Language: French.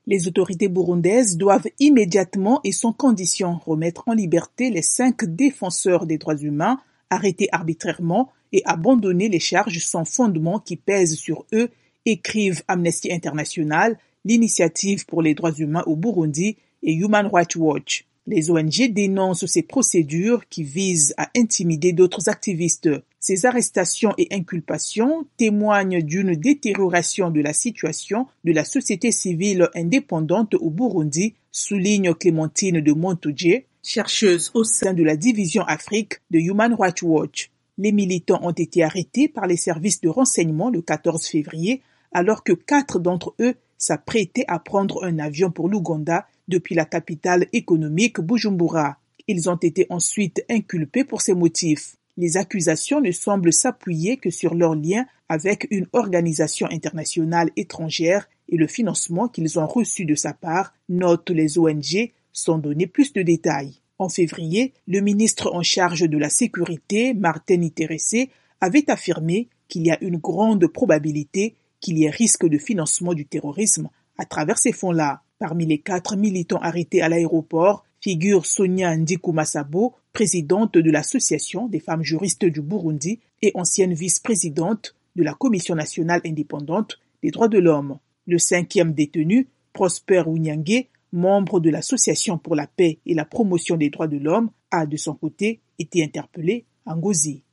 Les autorités burundaises doivent immédiatement et sans condition remettre en liberté les 5 défenseurs des droits humains arrêtés arbitrairement et abandonner les charges sans fondement qui pèsent sur eux, écrivent Amnesty International, l'Initiative pour les droits humains au Burundi et Human Rights Watch. Les ONG dénoncent ces procédures qui visent à intimider d'autres activistes. Ces arrestations et inculpations témoignent d'une détérioration de la situation de la société civile indépendante au Burundi, souligne Clémentine de Montoudjé, chercheuse au sein de la division Afrique de Human Rights Watch. Les militants ont été arrêtés par les services de renseignement le 14 février, alors que 4 d'entre eux s'apprêtaient à prendre un avion pour l'Ouganda depuis la capitale économique Bujumbura. Ils ont été ensuite inculpés pour ces motifs. Les accusations ne semblent s'appuyer que sur leur lien avec une organisation internationale étrangère et le financement qu'ils ont reçu de sa part, notent les ONG, sans donner plus de détails. En février, le ministre en charge de la sécurité, Martin Iterese, avait affirmé qu'il y a une grande probabilité qu'il y ait risque de financement du terrorisme à travers ces fonds-là. Parmi les 4 militants arrêtés à l'aéroport figure Sonia Ndikumasabo, présidente de l'Association des femmes juristes du Burundi et ancienne vice-présidente de la Commission nationale indépendante des droits de l'homme. Le 5e détenu, Prosper Unyange, membre de l'Association pour la paix et la promotion des droits de l'homme, a de son côté été interpellé à Ngozi.